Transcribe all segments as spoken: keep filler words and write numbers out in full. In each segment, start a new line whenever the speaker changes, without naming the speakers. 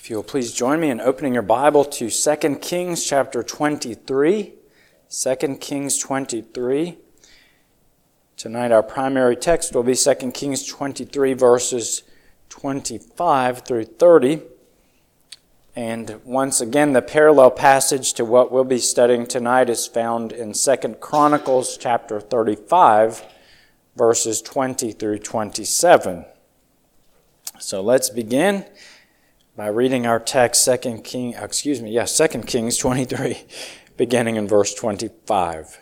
If you'll please join me in opening your Bible to Second Kings chapter twenty-three. Second Kings twenty-three. Tonight our primary text will be Second Kings twenty-three verses twenty-five through thirty. And once again, the parallel passage to what we'll be studying tonight is found in Second Chronicles chapter thirty-five, verses twenty through twenty-seven. So let's begin by reading our text, Second King, excuse me, yes, Second Kings twenty-three, beginning in verse twenty-five.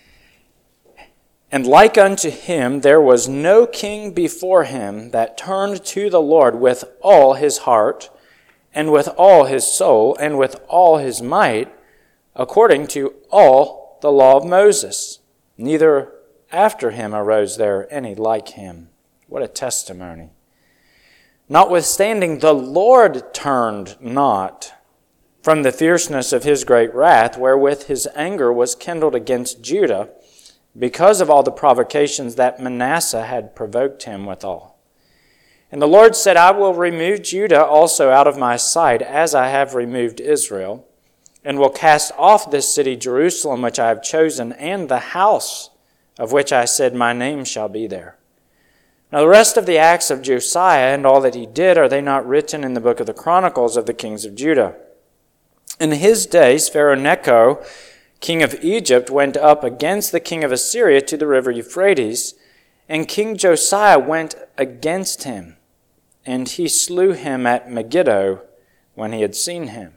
And like unto him there was no king before him that turned to the Lord with all his heart, and with all his soul, and with all his might, according to all the law of Moses. Neither after him arose there any like him. What a testimony. Notwithstanding, the Lord turned not from the fierceness of his great wrath, wherewith his anger was kindled against Judah, because of all the provocations that Manasseh had provoked him withal. And the Lord said, I will remove Judah also out of my sight, as I have removed Israel, and will cast off this city Jerusalem, which I have chosen, and the house of which I said, my name shall be there. Now the rest of the acts of Josiah and all that he did, are they not written in the book of the Chronicles of the kings of Judah? In his days, Pharaoh Necho, king of Egypt, went up against the king of Assyria to the river Euphrates, and King Josiah went against him, and he slew him at Megiddo when he had seen him.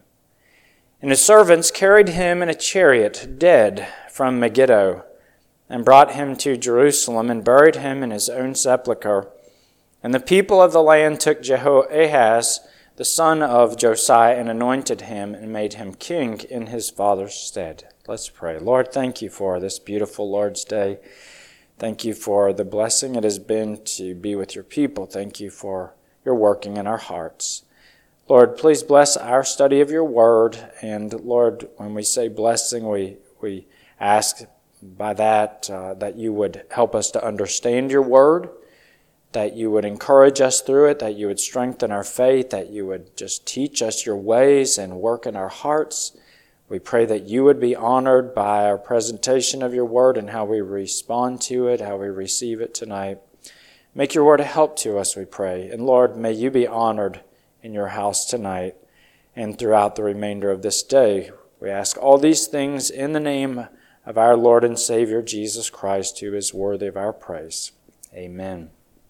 And his servants carried him in a chariot dead from Megiddo, and brought him to Jerusalem, and buried him in his own sepulchre. And the people of the land took Jehoahaz, the son of Josiah, and anointed him, and made him king in his father's stead. Let's pray. Lord, thank you for this beautiful Lord's Day. Thank you for the blessing it has been to be with your people. Thank you for your working in our hearts. Lord, please bless our study of your word. And Lord, when we say blessing, we, we ask by that, uh, that you would help us to understand your word, that you would encourage us through it, that you would strengthen our faith, that you would just teach us your ways and work in our hearts. We pray that you would be honored by our presentation of your word and how we respond to it, how we receive it tonight. Make your word a help to us, we pray. And Lord, may you be honored in your house tonight and throughout the remainder of this day. We ask all these things in the name of our Lord and Savior, Jesus Christ, who is worthy of our praise. Amen.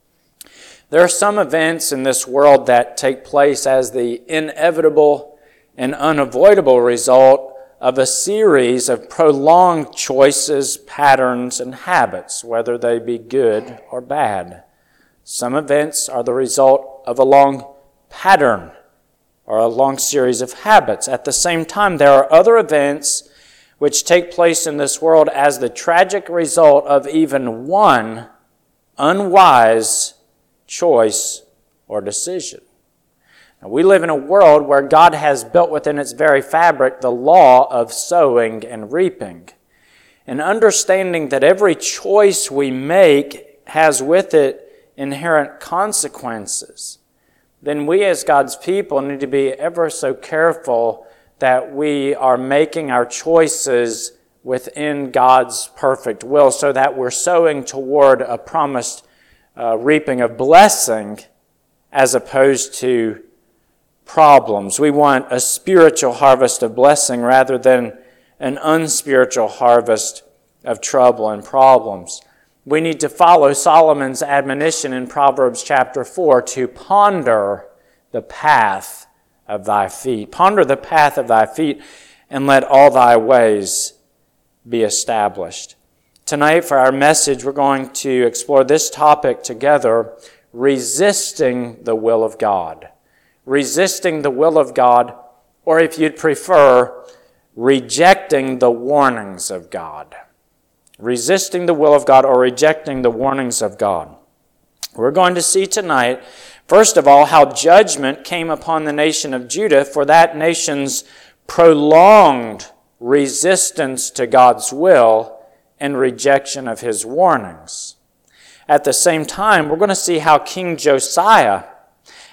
There are some events in this world that take place as the inevitable and unavoidable result of a series of prolonged choices, patterns, and habits, whether they be good or bad. Some events are the result of a long pattern or a long series of habits. At the same time, there are other events which take place in this world as the tragic result of even one unwise choice or decision. Now, we live in a world where God has built within its very fabric the law of sowing and reaping. And understanding that every choice we make has with it inherent consequences, then we as God's people need to be ever so careful that we are making our choices within God's perfect will so that we're sowing toward a promised uh, reaping of blessing as opposed to problems. We want a spiritual harvest of blessing rather than an unspiritual harvest of trouble and problems. We need to follow Solomon's admonition in Proverbs chapter four to ponder the path of thy feet. Ponder the path of thy feet, and let all thy ways be established. Tonight, for our message, we're going to explore this topic together, resisting the will of God. Resisting the will of God, or if you'd prefer, rejecting the warnings of God. Resisting the will of God or rejecting the warnings of God. We're going to see tonight, first of all, how judgment came upon the nation of Judah for that nation's prolonged resistance to God's will and rejection of his warnings. At the same time, we're going to see how King Josiah,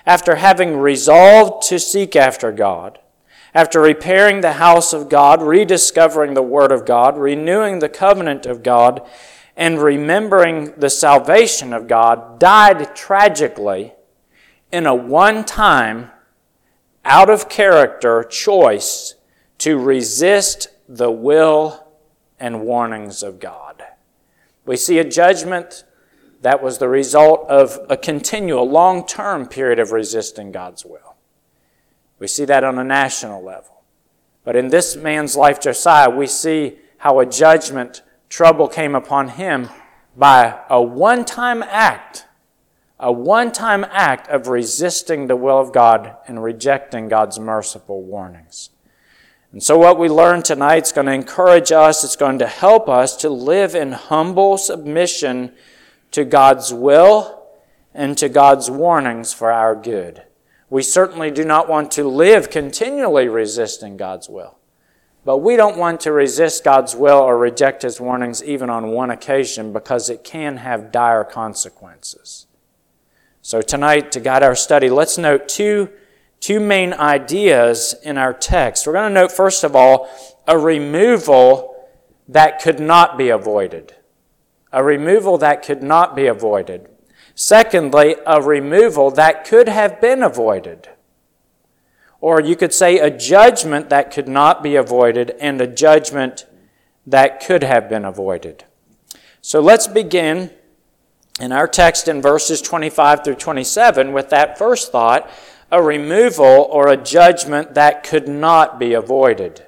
after having resolved to seek after God, after repairing the house of God, rediscovering the Word of God, renewing the covenant of God, and remembering the salvation of God, died tragically in a one-time, out-of-character choice to resist the will and warnings of God. We see a judgment that was the result of a continual, long-term period of resisting God's will. We see that on a national level. But in this man's life, Josiah, we see how a judgment, trouble came upon him by a one-time act, a one-time act of resisting the will of God and rejecting God's merciful warnings. And so what we learn tonight is going to encourage us, it's going to help us to live in humble submission to God's will and to God's warnings for our good. We certainly do not want to live continually resisting God's will. But we don't want to resist God's will or reject His warnings even on one occasion because it can have dire consequences. So tonight, to guide our study, let's note two, two main ideas in our text. We're going to note, first of all, a removal that could not be avoided. A removal that could not be avoided. Secondly, a removal that could have been avoided. Or you could say a judgment that could not be avoided and a judgment that could have been avoided. So let's begin in our text in verses twenty-five through twenty-seven with that first thought, a removal or a judgment that could not be avoided.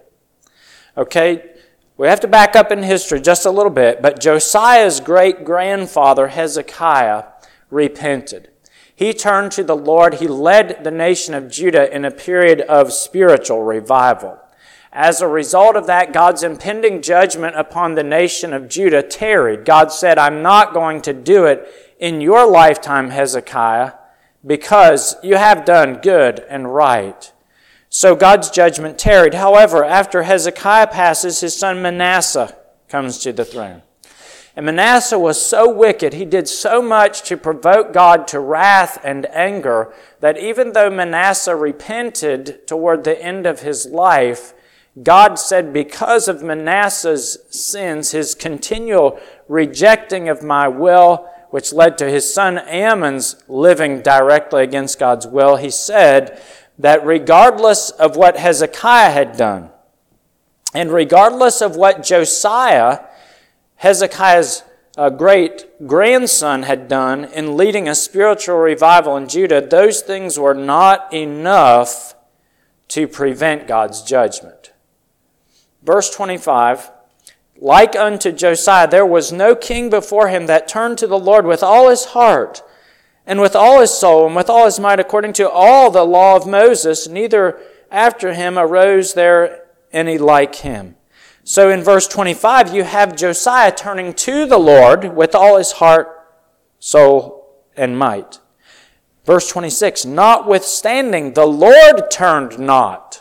Okay, we have to back up in history just a little bit, but Josiah's great-grandfather Hezekiah repented. He turned to the Lord. He led the nation of Judah in a period of spiritual revival. As a result of that, God's impending judgment upon the nation of Judah tarried. God said, I'm not going to do it in your lifetime, Hezekiah, because you have done good and right. So God's judgment tarried. However, after Hezekiah passes, his son Manasseh comes to the throne. And Manasseh was so wicked, he did so much to provoke God to wrath and anger, that even though Manasseh repented toward the end of his life, God said, because of Manasseh's sins, his continual rejecting of my will, which led to his son Ammon's living directly against God's will, he said that regardless of what Hezekiah had done, and regardless of what Josiah, Hezekiah's uh, great-grandson, had done in leading a spiritual revival in Judah, those things were not enough to prevent God's judgment. Verse twenty-five, like unto Josiah, there was no king before him that turned to the Lord with all his heart, and with all his soul, and with all his might, according to all the law of Moses, neither after him arose there any like him. So in verse twenty-five, you have Josiah turning to the Lord with all his heart, soul, and might. Verse twenty-six, notwithstanding, the Lord turned not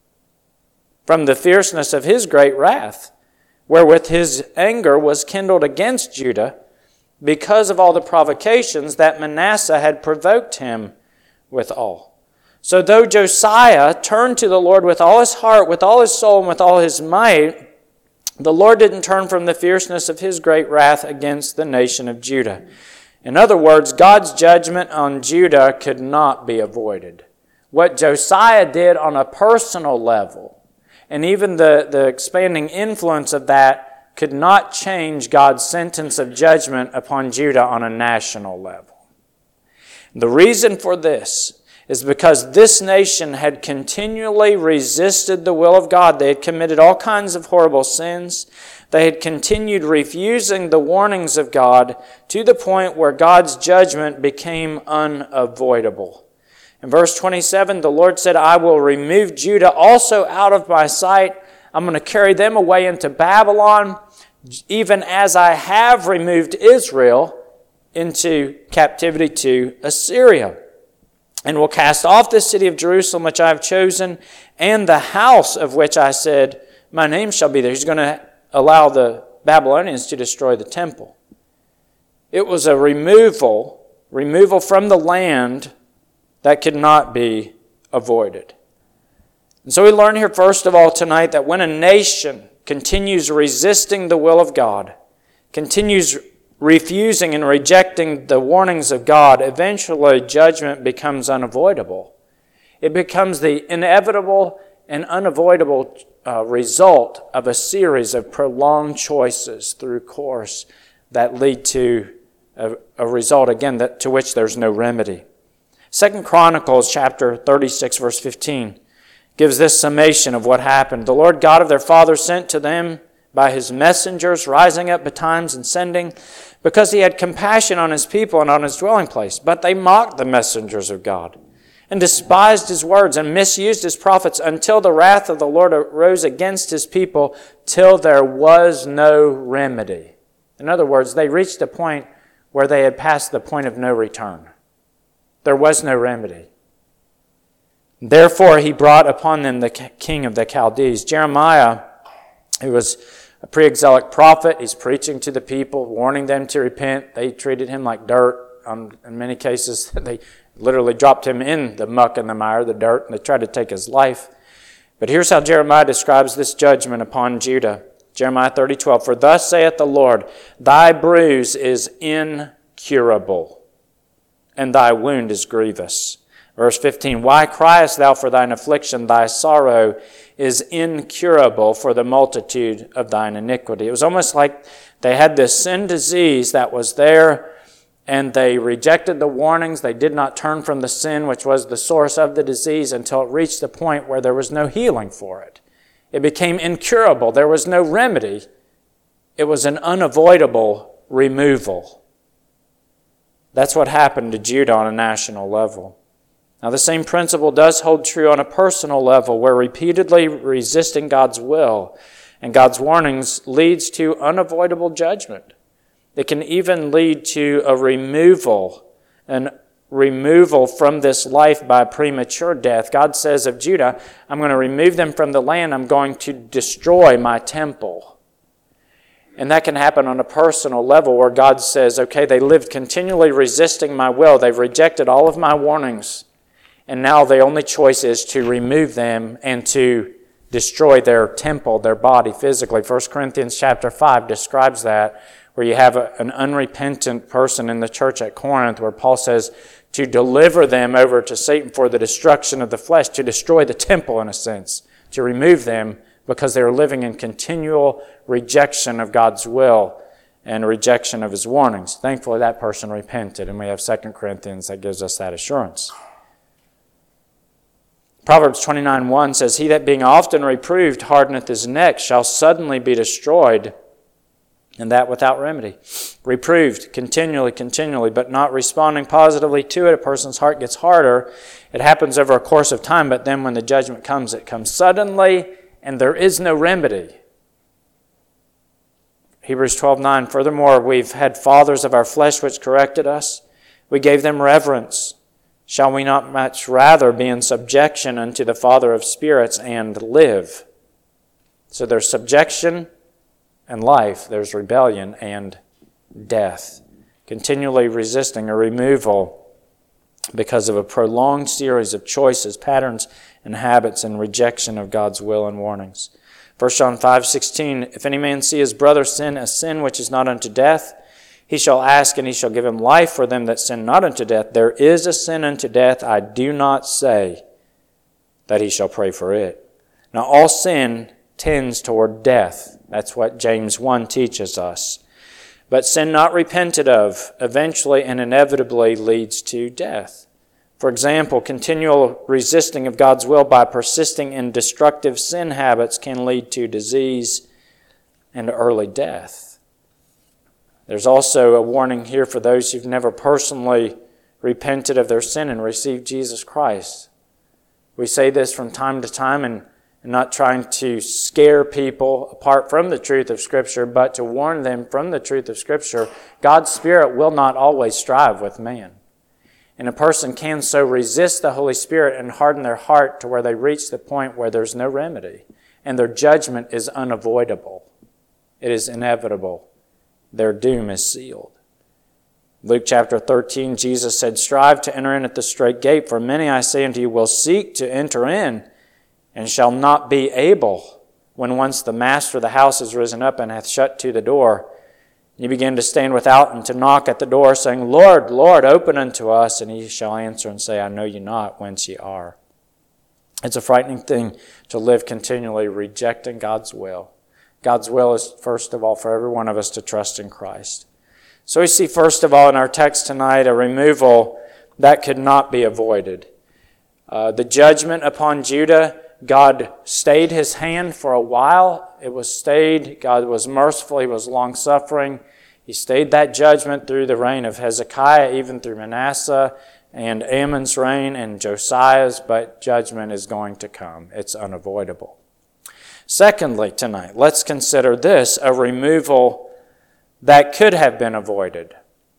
from the fierceness of His great wrath, wherewith His anger was kindled against Judah, because of all the provocations that Manasseh had provoked him withal. So though Josiah turned to the Lord with all his heart, with all his soul, and with all his might, the Lord didn't turn from the fierceness of His great wrath against the nation of Judah. In other words, God's judgment on Judah could not be avoided. What Josiah did on a personal level, and even the, the expanding influence of that, could not change God's sentence of judgment upon Judah on a national level. The reason for this is because this nation had continually resisted the will of God. They had committed all kinds of horrible sins. They had continued refusing the warnings of God to the point where God's judgment became unavoidable. In verse twenty-seven, the Lord said, I will remove Judah also out of my sight. I'm going to carry them away into Babylon, even as I have removed Israel into captivity to Assyria. And will cast off this city of Jerusalem which I have chosen, and the house of which I said, my name shall be there. He's going to allow the Babylonians to destroy the temple. It was a removal, removal from the land that could not be avoided. And so we learn here first of all tonight that when a nation continues resisting the will of God, continues refusing and rejecting the warnings of God, eventually judgment becomes unavoidable. It becomes the inevitable and unavoidable uh, result of a series of prolonged choices through course that lead to a, a result, again, that to which there's no remedy. Second Chronicles chapter thirty-six, verse fifteen, gives this summation of what happened. The Lord God of their fathers sent to them by His messengers, rising up betimes and sending, because He had compassion on His people and on His dwelling place. But they mocked the messengers of God, and despised His words, and misused His prophets, until the wrath of the Lord arose against His people, till there was no remedy. In other words, they reached a point where they had passed the point of no return. There was no remedy. Therefore, He brought upon them the king of the Chaldees. Jeremiah, who was a pre-exilic prophet, he's preaching to the people, warning them to repent. They treated him like dirt. Um, in many cases, they literally dropped him in the muck and the mire, the dirt, and they tried to take his life. But here's how Jeremiah describes this judgment upon Judah. Jeremiah thirty twelve, for thus saith the Lord, thy bruise is incurable, and thy wound is grievous. Verse fifteen, why criest thou for thine affliction? Thy sorrow is incurable for the multitude of thine iniquity. It was almost like they had this sin disease that was there, and they rejected the warnings. They did not turn from the sin, which was the source of the disease, until it reached the point where there was no healing for it. It became incurable. There was no remedy. It was an unavoidable removal. That's what happened to Judah on a national level. Now, the same principle does hold true on a personal level, where repeatedly resisting God's will and God's warnings leads to unavoidable judgment. It can even lead to a removal, an removal from this life by premature death. God says of Judah, I'm going to remove them from the land. I'm going to destroy my temple. And that can happen on a personal level where God says, okay, they lived continually resisting my will. They've rejected all of my warnings. And now the only choice is to remove them and to destroy their temple, their body physically. First Corinthians chapter five describes that, where you have a, an unrepentant person in the church at Corinth, where Paul says to deliver them over to Satan for the destruction of the flesh, to destroy the temple in a sense, to remove them because they were living in continual rejection of God's will and rejection of His warnings. Thankfully, that person repented, and we have Second Corinthians that gives us that assurance. Proverbs twenty-nine one says, he that being often reproved hardeneth his neck shall suddenly be destroyed, and that without remedy. Reproved continually, continually, but not responding positively to it. A person's heart gets harder. It happens over a course of time, but then when the judgment comes, it comes suddenly, and there is no remedy. Hebrews twelve nine, furthermore, we've had fathers of our flesh which corrected us. We gave them reverence. Shall we not much rather be in subjection unto the Father of spirits and live? So there's subjection and life. There's rebellion and death. Continually resisting a removal because of a prolonged series of choices, patterns, and habits in rejection of God's will and warnings. First John five sixteen, if any man see his brother sin a sin which is not unto death, he shall ask, and he shall give him life for them that sin not unto death. There is a sin unto death. I do not say that he shall pray for it. Now, all sin tends toward death. That's what James one teaches us. But sin not repented of eventually and inevitably leads to death. For example, continual resisting of God's will by persisting in destructive sin habits can lead to disease and early death. There's also a warning here for those who've never personally repented of their sin and received Jesus Christ. We say this from time to time, and not trying to scare people apart from the truth of Scripture, but to warn them from the truth of Scripture. God's Spirit will not always strive with man. And a person can so resist the Holy Spirit and harden their heart to where they reach the point where there's no remedy, and their judgment is unavoidable. It is inevitable. Their doom is sealed. Luke chapter thirteen, Jesus said, "Strive to enter in at the strait gate, for many, I say unto you, will seek to enter in, and shall not be able. When once the master of the house is risen up and hath shut to the door, you begin to stand without and to knock at the door, saying, Lord, Lord, open unto us. And he shall answer and say, I know you not whence ye are." It's a frightening thing to live continually rejecting God's will. God's will is, first of all, for every one of us to trust in Christ. So we see, first of all, in our text tonight, a removal that could not be avoided. Uh, the judgment upon Judah, God stayed his hand for a while. It was stayed. God was merciful. He was long-suffering. He stayed that judgment through the reign of Hezekiah, even through Manasseh and Amon's reign and Josiah's, but judgment is going to come. It's unavoidable. Secondly, tonight, let's consider this, a removal that could have been avoided.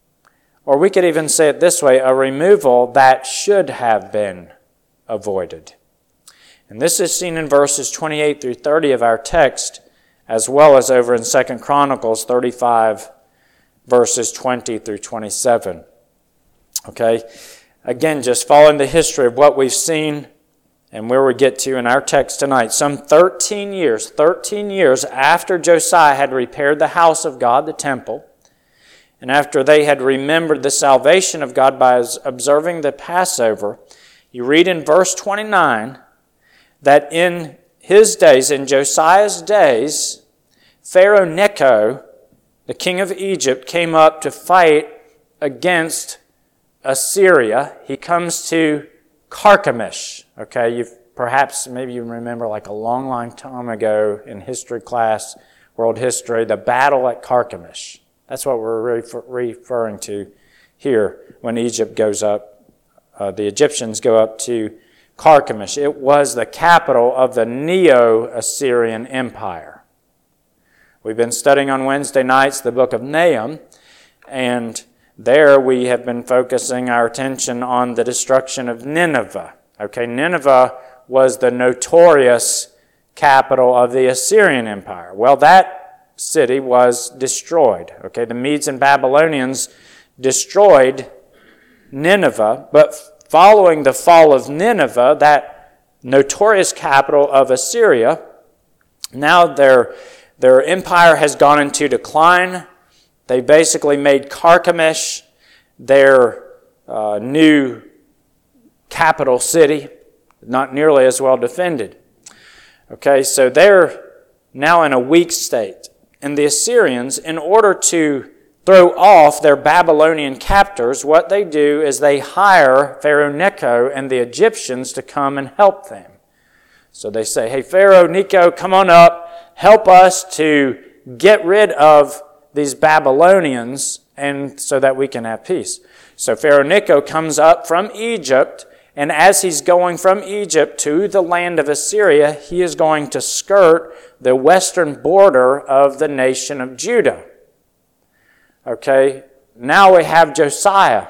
Or we could even say it this way, a removal that should have been avoided. And this is seen in verses twenty-eight through thirty of our text, as well as over in Second Chronicles thirty-five, verses twenty through twenty-seven. Okay? Again, just following the history of what we've seen and where we get to in our text tonight. Some thirteen years, thirteen years after Josiah had repaired the house of God, the temple, and after they had remembered the salvation of God by observing the Passover, you read in verse twenty-nine that in his days, in Josiah's days, Pharaoh Necho, the king of Egypt, came up to fight against Assyria. He comes to Carchemish. Okay, you've perhaps, maybe you remember like a long, long time ago in history class, world history, the battle at Carchemish. That's what we're refer- referring to here when Egypt goes up, uh, the Egyptians go up to Carchemish. It was the capital of the Neo-Assyrian Empire. We've been studying on Wednesday nights the book of Nahum, and there we have been focusing our attention on the destruction of Nineveh. Okay, Nineveh was the notorious capital of the Assyrian Empire. Well, that city was destroyed. Okay, the Medes and Babylonians destroyed Nineveh, but following the fall of Nineveh, that notorious capital of Assyria, now their, their empire has gone into decline. They basically made Carchemish their uh, new capital city, not nearly as well defended. Okay, so they're now in a weak state. And the Assyrians, in order to throw off their Babylonian captors, what they do is they hire Pharaoh Necho and the Egyptians to come and help them. So they say, hey, Pharaoh Necho, come on up, help us to get rid of these Babylonians and so that we can have peace. So Pharaoh Necho comes up from Egypt, and as he's going from Egypt to the land of Assyria, he is going to skirt the western border of the nation of Judah. Okay, now we have Josiah.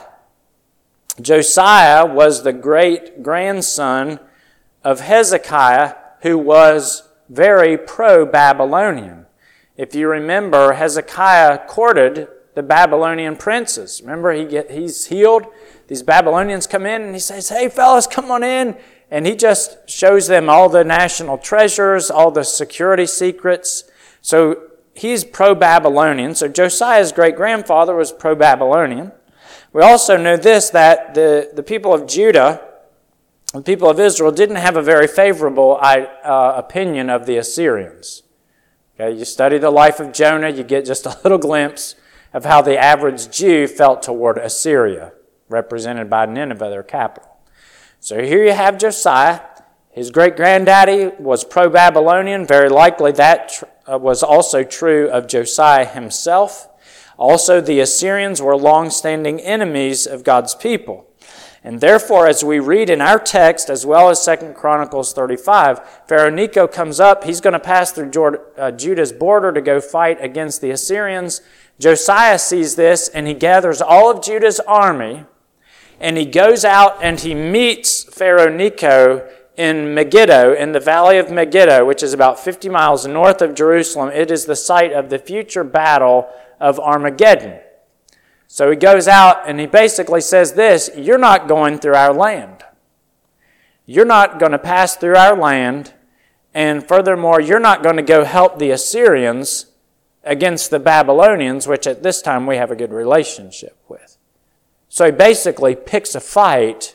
Josiah was the great-grandson of Hezekiah, who was very pro-Babylonian. If you remember, Hezekiah courted the Babylonian princes. Remember, he get, he's healed. These Babylonians come in and he says, hey, fellas, come on in. And he just shows them all the national treasures, all the security secrets. So he's pro-Babylonian. So Josiah's great-grandfather was pro-Babylonian. We also know this, that the, the people of Judah, the people of Israel, didn't have a very favorable uh, opinion of the Assyrians. Okay, you study the life of Jonah, you get just a little glimpse of how the average Jew felt toward Assyria, represented by Nineveh, their capital. So here you have Josiah. His great-granddaddy was pro-Babylonian. Very likely that tr- uh, was also true of Josiah himself. Also, the Assyrians were long-standing enemies of God's people. And therefore, as we read in our text, as well as Second Chronicles thirty-five, Pharaoh Necho comes up. He's going to pass through Jord- uh, Judah's border to go fight against the Assyrians. Josiah sees this, and he gathers all of Judah's army, and he goes out and he meets Pharaoh Necho in Megiddo, in the valley of Megiddo, which is about fifty miles north of Jerusalem. It is the site of the future battle of Armageddon. So he goes out and he basically says this, you're not going through our land. You're not going to pass through our land, and furthermore, you're not going to go help the Assyrians against the Babylonians, which at this time we have a good relationship with. So he basically picks a fight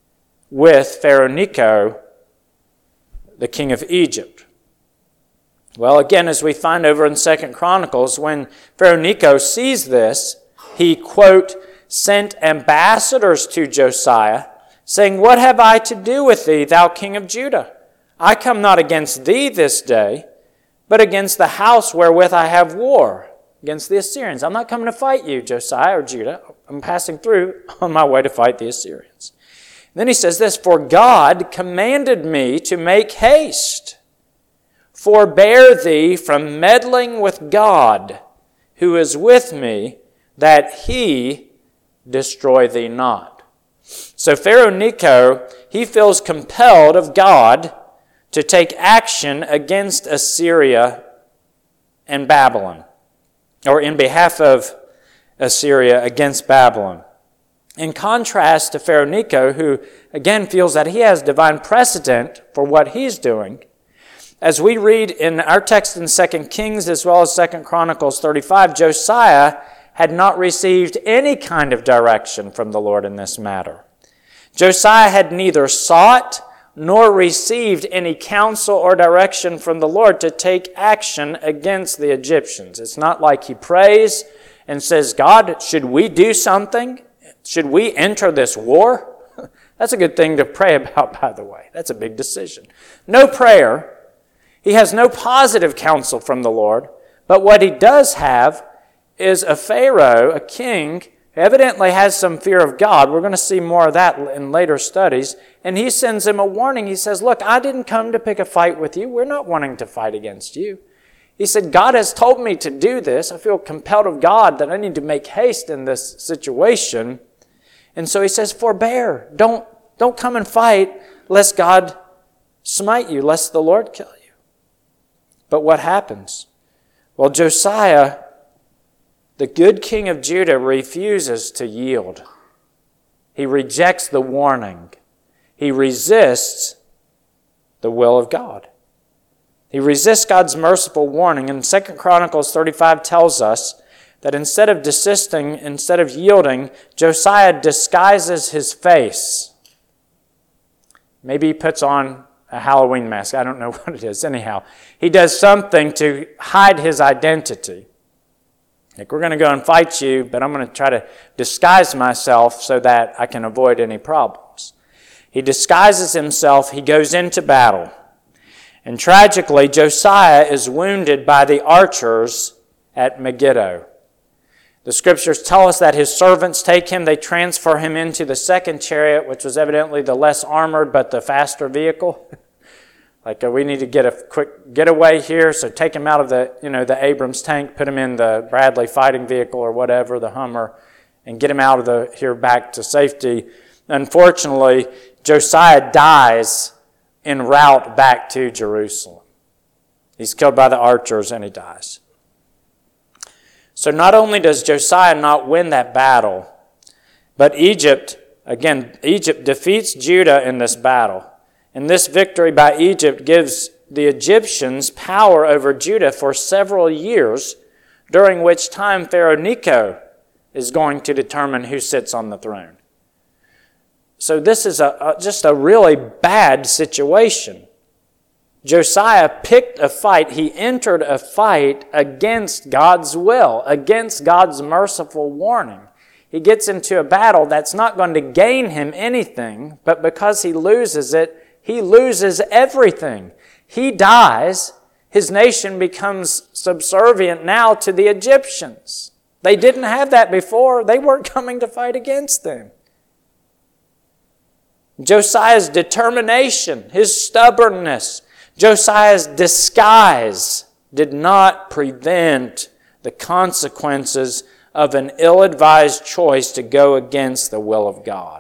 with Pharaoh Necho, the king of Egypt. Well, again, as we find over in Second Chronicles, when Pharaoh Necho sees this, he, quote, sent ambassadors to Josiah, saying, what have I to do with thee, thou king of Judah? I come not against thee this day, but against the house wherewith I have war, against the Assyrians. I'm not coming to fight you, Josiah or Judah. I'm passing through on my way to fight the Assyrians. And then he says this, for God commanded me to make haste. Forbear thee from meddling with God, who is with me, that he destroy thee not. So Pharaoh Necho, he feels compelled of God to take action against Assyria and Babylon, or in behalf of Assyria against Babylon. In contrast to Pharaoh Necho, who again feels that he has divine precedent for what he's doing, as we read in our text in Second Kings as well as Second Chronicles thirty-five, Josiah had not received any kind of direction from the Lord in this matter. Josiah had neither sought nor received any counsel or direction from the Lord to take action against the Egyptians. It's not like he prays and says, God, should we do something? Should we enter this war? That's a good thing to pray about, by the way. That's a big decision. No prayer. He has no positive counsel from the Lord. But what he does have is a Pharaoh, a king, who evidently has some fear of God. We're going to see more of that in later studies. And he sends him a warning. He says, look, I didn't come to pick a fight with you. We're not wanting to fight against you. He said, God has told me to do this. I feel compelled of God that I need to make haste in this situation. And so he says, forbear. Don't, don't come and fight lest God smite you, lest the Lord kill you. But what happens? Well, Josiah, the good king of Judah, refuses to yield. He rejects the warning. He resists the will of God. He resists God's merciful warning. And Second Chronicles thirty-five tells us that instead of desisting, instead of yielding, Josiah disguises his face. Maybe he puts on a Halloween mask. I don't know what it is. Anyhow, he does something to hide his identity. Like, we're going to go and fight you, but I'm going to try to disguise myself so that I can avoid any problems. He disguises himself. He goes into battle. And tragically, Josiah is wounded by the archers at Megiddo. The scriptures tell us that his servants take him. They transfer him into the second chariot, which was evidently the less armored but the faster vehicle. Like, uh, we need to get a quick getaway here, so take him out of the, you know, the Abrams tank, put him in the Bradley fighting vehicle or whatever, the Hummer, and get him out of the here back to safety. Unfortunately, Josiah dies en route back to Jerusalem. He's killed by the archers and he dies. So not only does Josiah not win that battle, but Egypt, again, Egypt defeats Judah in this battle. And this victory by Egypt gives the Egyptians power over Judah for several years, during which time Pharaoh Necho is going to determine who sits on the throne. So this is a, a, just a really bad situation. Josiah picked a fight. He entered a fight against God's will, against God's merciful warning. He gets into a battle that's not going to gain him anything, but because he loses it, he loses everything. He dies. His nation becomes subservient now to the Egyptians. They didn't have that before. They weren't coming to fight against them. Josiah's determination, his stubbornness, Josiah's disguise did not prevent the consequences of an ill-advised choice to go against the will of God.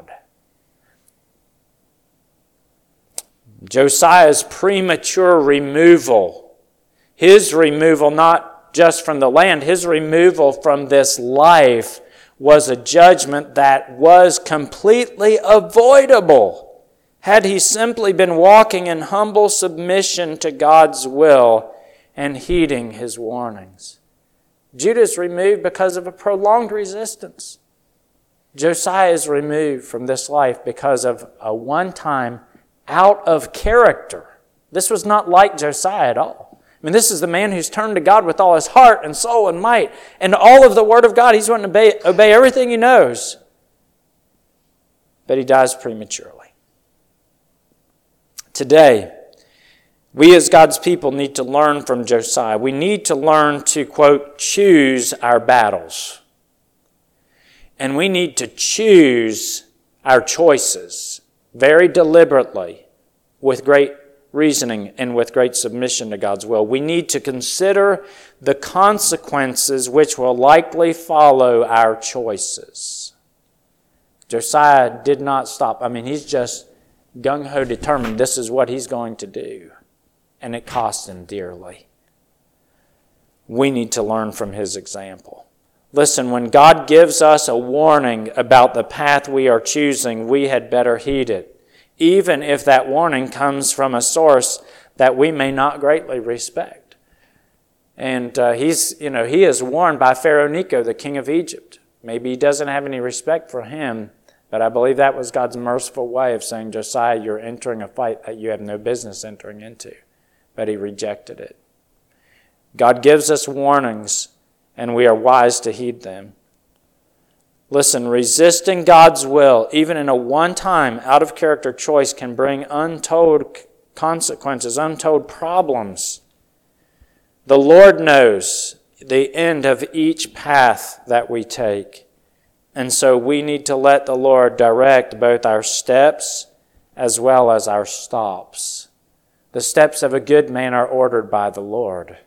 Josiah's premature removal, his removal not just from the land, his removal from this life was a judgment that was completely avoidable had he simply been walking in humble submission to God's will and heeding his warnings. Judah is removed because of a prolonged resistance. Josiah is removed from this life because of a one-time out of character. This was not like Josiah at all. I mean, this is the man who's turned to God with all his heart and soul and might and all of the Word of God. He's wanting to obey, obey everything he knows. But he dies prematurely. Today, we as God's people need to learn from Josiah. We need to learn to, quote, choose our battles. And we need to choose our choices very deliberately with great reasoning and with great submission to God's will. We need to consider the consequences which will likely follow our choices. Josiah did not stop. I mean, he's just gung-ho determined this is what he's going to do. And it cost him dearly. We need to learn from his example. Listen, when God gives us a warning about the path we are choosing, we had better heed it, even if that warning comes from a source that we may not greatly respect. And uh, he's, you know, he is warned by Pharaoh Necho, the king of Egypt. Maybe he doesn't have any respect for him, but I believe that was God's merciful way of saying, Josiah, you're entering a fight that you have no business entering into. But he rejected it. God gives us warnings, and we are wise to heed them. Listen, resisting God's will, even in a one-time, out-of-character choice, can bring untold consequences, untold problems. The Lord knows the end of each path that we take. And so we need to let the Lord direct both our steps as well as our stops. The steps of a good man are ordered by the Lord.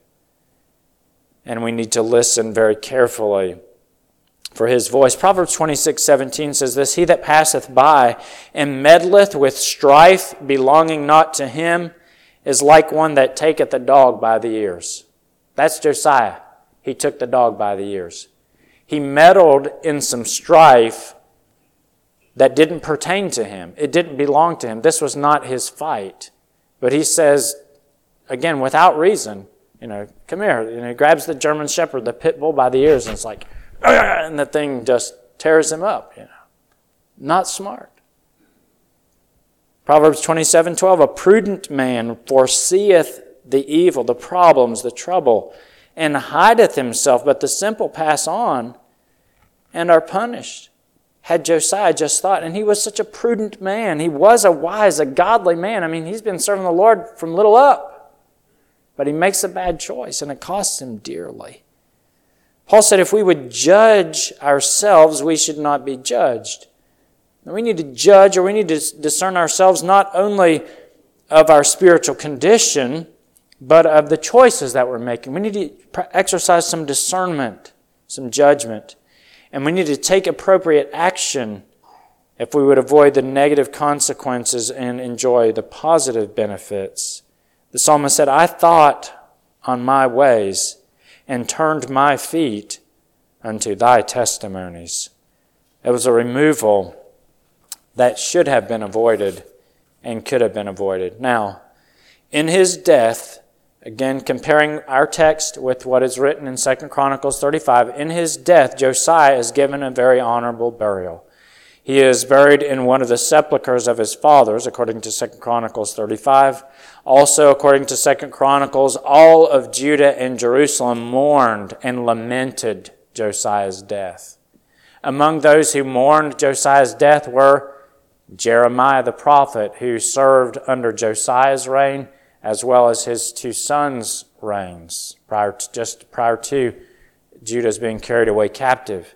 And we need to listen very carefully for his voice. Proverbs twenty-six seventeen says this, He that passeth by and meddleth with strife belonging not to him is like one that taketh a dog by the ears. That's Josiah. He took the dog by the ears. He meddled in some strife that didn't pertain to him. It didn't belong to him. This was not his fight. But he says, again, without reason, you know, come here. You know, he grabs the German Shepherd, the pit bull, by the ears, and it's like, and the thing just tears him up, you know. Not smart. Proverbs twenty-seven twelve, a prudent man foreseeth the evil, the problems, the trouble, and hideth himself, but the simple pass on and are punished. Had Josiah just thought, and he was such a prudent man. He was a wise, a godly man. I mean, he's been serving the Lord from little up. But he makes a bad choice, and it costs him dearly. Paul said if we would judge ourselves, we should not be judged. And we need to judge, or we need to discern ourselves not only of our spiritual condition, but of the choices that we're making. We need to exercise some discernment, some judgment. And we need to take appropriate action if we would avoid the negative consequences and enjoy the positive benefits. The psalmist said, I thought on my ways and turned my feet unto thy testimonies. It was a removal that should have been avoided and could have been avoided. Now, in his death, again, comparing our text with what is written in Second Chronicles thirty-five, in his death, Josiah is given a very honorable burial. He is buried in one of the sepulchres of his fathers, according to Second Chronicles thirty-five. Also, according to Second Chronicles, all of Judah and Jerusalem mourned and lamented Josiah's death. Among those who mourned Josiah's death were Jeremiah the prophet, who served under Josiah's reign, as well as his two sons' reigns, prior to, just prior to Judah's being carried away captive.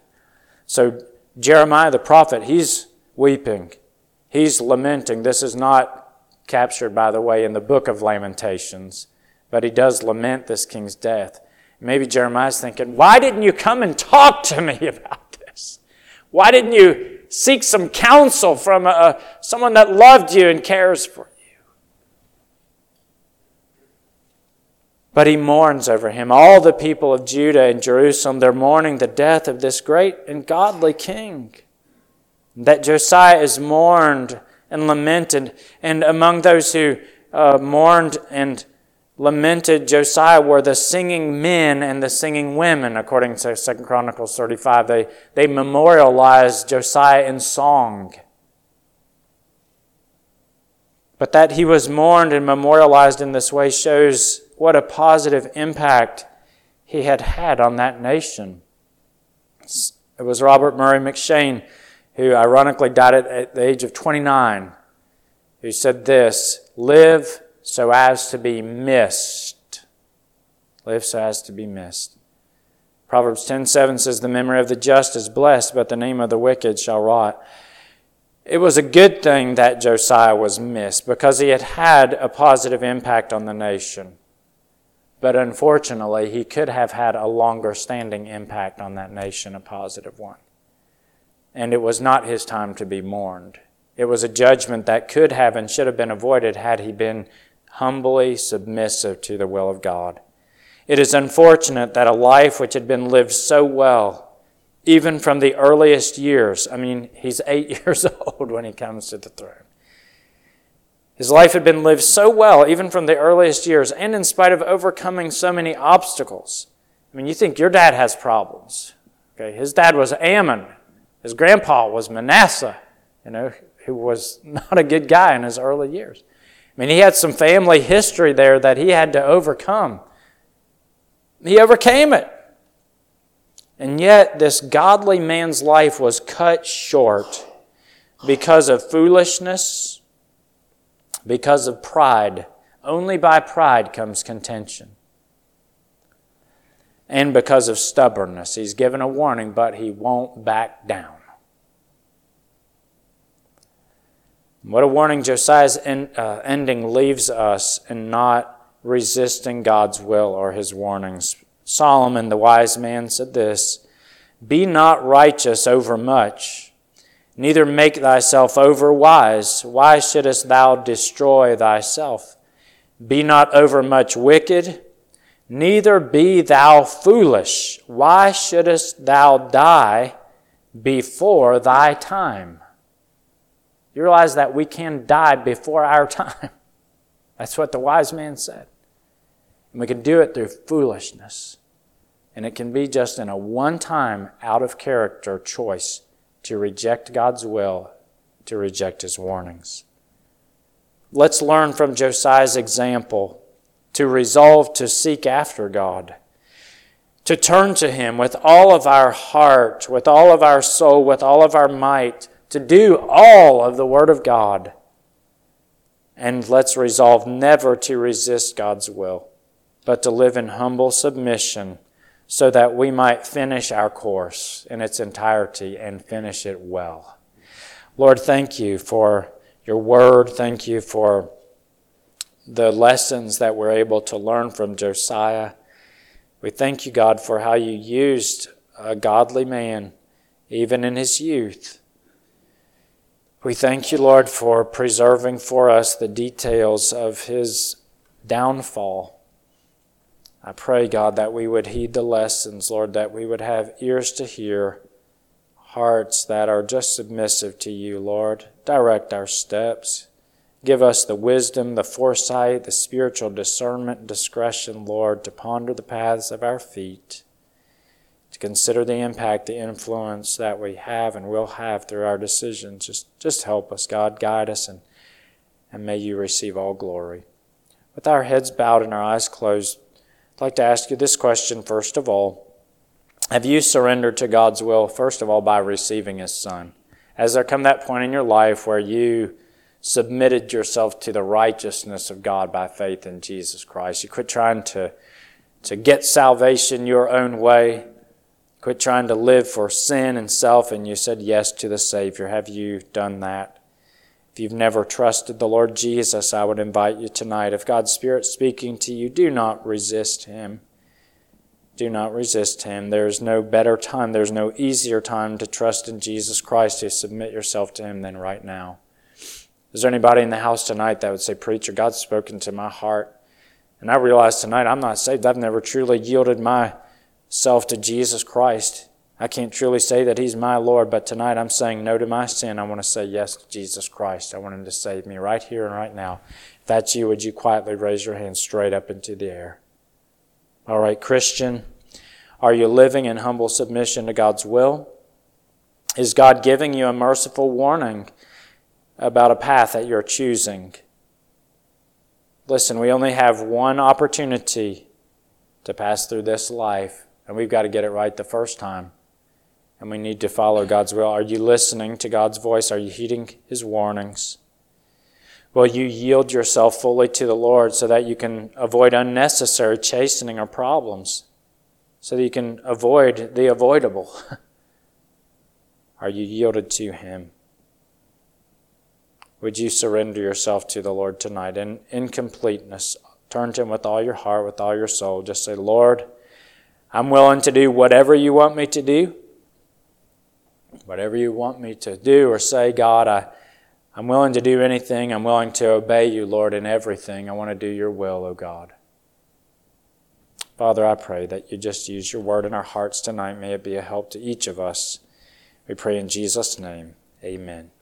So Jeremiah the prophet, he's weeping. He's lamenting. This is not captured, by the way, in the book of Lamentations, but he does lament this king's death. Maybe Jeremiah's thinking, why didn't you come and talk to me about this? Why didn't you seek some counsel from a, someone that loved you and cares for you? But he mourns over him. All the people of Judah and Jerusalem, they're mourning the death of this great and godly king. That Josiah is mourned and lamented. And among those who uh, mourned and lamented Josiah were the singing men and the singing women, according to Second Chronicles thirty-five. They, they memorialized Josiah in song. But that he was mourned and memorialized in this way shows what a positive impact he had had on that nation. It was Robert Murray McShane, who ironically died at the age of twenty-nine, who said this: live so as to be missed. Live so as to be missed. Proverbs ten seven says, the memory of the just is blessed, but the name of the wicked shall rot. It was a good thing that Josiah was missed because he had had a positive impact on the nation. But unfortunately, he could have had a longer standing impact on that nation, a positive one. And it was not his time to be mourned. It was a judgment that could have and should have been avoided had he been humbly submissive to the will of God. It is unfortunate that a life which had been lived so well, even from the earliest years, I mean, he's eight years old when he comes to the throne. His life had been lived so well, even from the earliest years, and in spite of overcoming so many obstacles. I mean, you think your dad has problems. Okay, his dad was Ammon. His grandpa was Manasseh, you know, who was not a good guy in his early years. I mean, he had some family history there that he had to overcome. He overcame it. And yet, this godly man's life was cut short because of foolishness, because of pride. Only by pride comes contention. And because of stubbornness. He's given a warning, but he won't back down. What a warning Josiah's en- uh, ending leaves us in not resisting God's will or his warnings. Solomon, the wise man, said this: be not righteous over much, neither make thyself over wise. Why shouldest thou destroy thyself? Be not over much wicked, neither be thou foolish. Why shouldest thou die before thy time? You realize that we can die before our time. That's what the wise man said. And we can do it through foolishness. And it can be just in a one-time, out-of-character choice to reject God's will, to reject his warnings. Let's learn from Josiah's example to resolve to seek after God, to turn to him with all of our heart, with all of our soul, with all of our might, to do all of the Word of God. And let's resolve never to resist God's will, but to live in humble submission so that we might finish our course in its entirety and finish it well. Lord, thank you for your Word. Thank you for the lessons that we're able to learn from Josiah. We thank you, God, for how you used a godly man, even in his youth. We thank you, Lord, for preserving for us the details of his downfall. I pray, God, that we would heed the lessons, Lord, that we would have ears to hear, hearts that are just submissive to you, Lord. Direct our steps. Give us the wisdom, the foresight, the spiritual discernment and discretion, Lord, to ponder the paths of our feet, to consider the impact, the influence that we have and will have through our decisions. Just, just help us, God. Guide us, and, and may you receive all glory. With our heads bowed and our eyes closed, I'd like to ask you this question first of all. Have you surrendered to God's will, first of all, by receiving his Son? Has there come that point in your life where you submitted yourself to the righteousness of God by faith in Jesus Christ? You quit trying to, to get salvation your own way. Quit trying to live for sin and self, and you said yes to the Savior. Have you done that? If you've never trusted the Lord Jesus, I would invite you tonight. If God's Spirit's speaking to you, do not resist him. Do not resist him. There's no better time, there's no easier time to trust in Jesus Christ, to submit yourself to him than right now. Is there anybody in the house tonight that would say, Preacher, God's spoken to my heart, And I realize tonight I'm not saved. I've never truly yielded myself to Jesus Christ. I can't truly say that He's my Lord, but tonight I'm saying no to my sin. I want to say yes to Jesus Christ. I want Him to save me right here and right now. If that's you, would you quietly raise your hand straight up into the air? All right, Christian, are you living in humble submission to God's will? Is God giving you a merciful warning about a path that you're choosing? Listen, we only have one opportunity to pass through this life, and we've got to get it right the first time. And we need to follow God's will. Are you listening to God's voice? Are you heeding His warnings? Will you yield yourself fully to the Lord so that you can avoid unnecessary chastening or problems? So that you can avoid the avoidable? Are you yielded to Him? Would you surrender yourself to the Lord tonight in, in completeness? Turn to Him with all your heart, with all your soul. Just say, Lord, I'm willing to do whatever you want me to do. Whatever you want me to do or say, God, I, I'm willing to do anything. I'm willing to obey you, Lord, in everything. I want to do your will, O God. Father, I pray that you just use your word in our hearts tonight. May it be a help to each of us. We pray in Jesus' name. Amen.